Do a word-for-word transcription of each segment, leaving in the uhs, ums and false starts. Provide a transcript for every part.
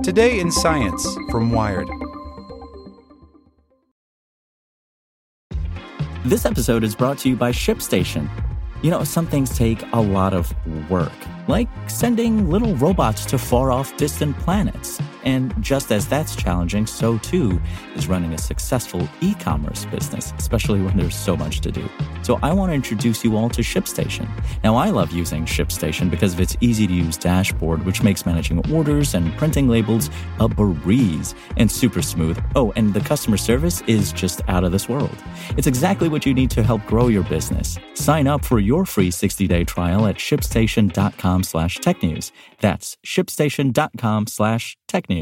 Today in Science from Wired. This episode is brought to you by ShipStation. You know, some things take a lot of work, like sending little robots to far-off distant planets. And just as that's challenging, so too is running a successful e-commerce business, especially when there's so much to do. So I want to introduce you all to ShipStation. Now, I love using ShipStation because of its easy-to-use dashboard, which makes managing orders and printing labels a breeze and super smooth. Oh, and the customer service is just out of this world. It's exactly what you need to help grow your business. Sign up for your free sixty-day trial at shipstation.com slash technews. That's shipstation.com slash technews.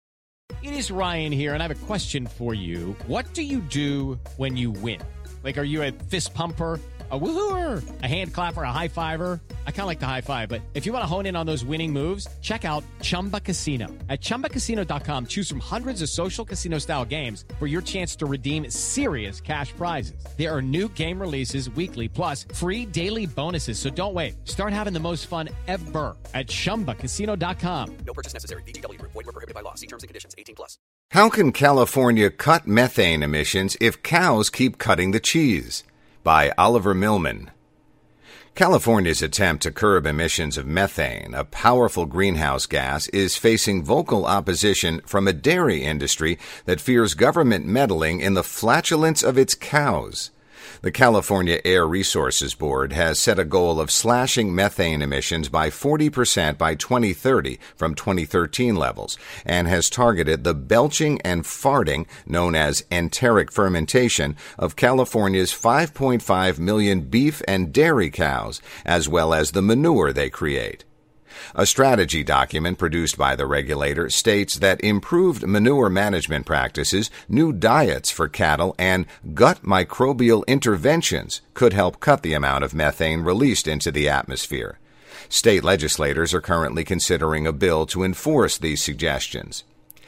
It is Ryan here, and I have a question for you. What do you do when you win? Like, are you a fist pumper, a woohooer, a hand clapper, a high fiver? I kind of like the high five, but if you want to hone in on those winning moves, check out Chumba Casino. At chumba casino dot com, choose from hundreds of social casino-style games for your chance to redeem serious cash prizes. There are new game releases weekly, plus free daily bonuses. So don't wait. Start having the most fun ever at chumba casino dot com. No purchase necessary. V G W. Void where prohibited by law. See terms and conditions. eighteen plus. How can California cut methane emissions if cows keep cutting the cheese? By Oliver Millman. California's attempt to curb emissions of methane, a powerful greenhouse gas, is facing vocal opposition from a dairy industry that fears government meddling in the flatulence of its cows. The California Air Resources Board has set a goal of slashing methane emissions by forty percent by twenty thirty from twenty thirteen levels, and has targeted the belching and farting, known as enteric fermentation, of California's five point five million beef and dairy cows, as well as the manure they create. A strategy document produced by the regulator states that improved manure management practices, new diets for cattle, and gut microbial interventions could help cut the amount of methane released into the atmosphere. State legislators are currently considering a bill to enforce these suggestions.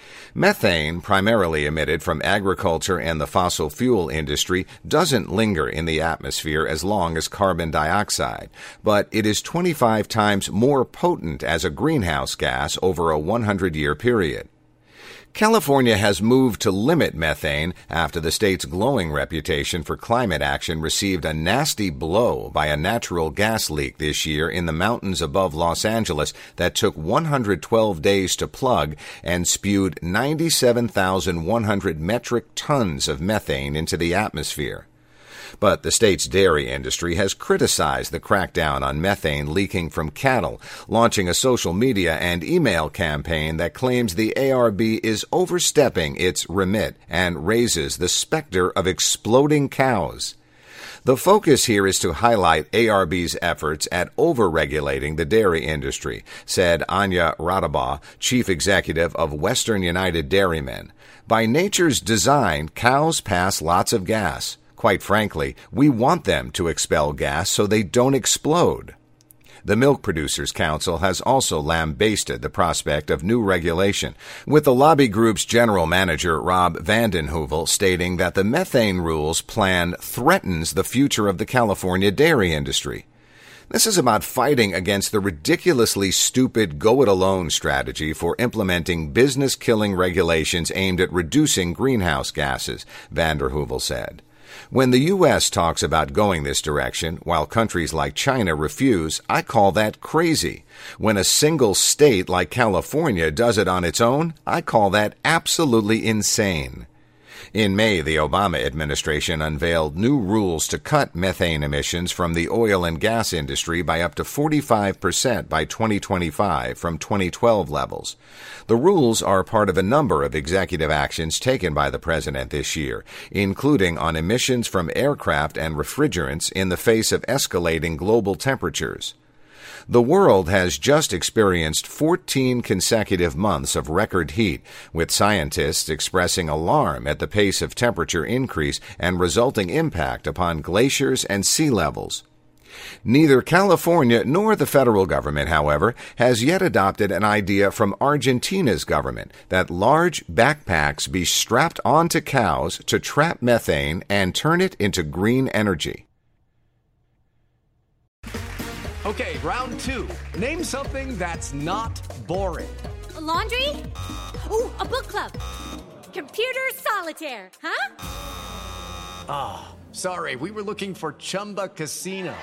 Methane, primarily emitted from agriculture and the fossil fuel industry, doesn't linger in the atmosphere as long as carbon dioxide, but it is twenty-five times more potent as a greenhouse gas over a one hundred year period. California has moved to limit methane after the state's glowing reputation for climate action received a nasty blow by a natural gas leak this year in the mountains above Los Angeles that took one hundred twelve days to plug and spewed ninety-seven thousand one hundred metric tons of methane into the atmosphere. But the state's dairy industry has criticized the crackdown on methane leaking from cattle, launching a social media and email campaign that claims the A R B is overstepping its remit and raises the specter of exploding cows. The focus here is to highlight A R B's efforts at over-regulating the dairy industry, said Anya Radaba, chief executive of Western United Dairymen. By nature's design, cows pass lots of gas. Quite frankly, we want them to expel gas so they don't explode. The Milk Producers Council has also lambasted the prospect of new regulation, with the lobby group's general manager, Rob Vandenheuvel, stating that the methane rules plan threatens the future of the California dairy industry. This is about fighting against the ridiculously stupid go-it-alone strategy for implementing business-killing regulations aimed at reducing greenhouse gases, Vandenheuvel said. When the U S talks about going this direction, while countries like China refuse, I call that crazy. When a single state like California does it on its own, I call that absolutely insane. In May, the Obama administration unveiled new rules to cut methane emissions from the oil and gas industry by up to forty-five percent by twenty twenty-five from twenty twelve levels. The rules are part of a number of executive actions taken by the president this year, including on emissions from aircraft and refrigerants in the face of escalating global temperatures. The world has just experienced fourteen consecutive months of record heat, with scientists expressing alarm at the pace of temperature increase and resulting impact upon glaciers and sea levels. Neither California nor the federal government, however, has yet adopted an idea from Argentina's government that large backpacks be strapped onto cows to trap methane and turn it into green energy. Okay, round two. Name something that's not boring. A laundry? Book club. Computer solitaire, huh? Ah, oh, sorry. We were looking for Chumba Casino.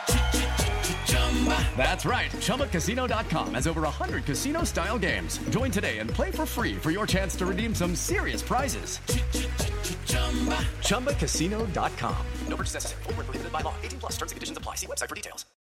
That's right. Chumba Casino dot com has over one hundred casino-style games. Join today and play for free for your chance to redeem some serious prizes. Chumba Casino dot com. No purchase necessary. Void where prohibited by law. eighteen plus. Terms and conditions apply. See website for details.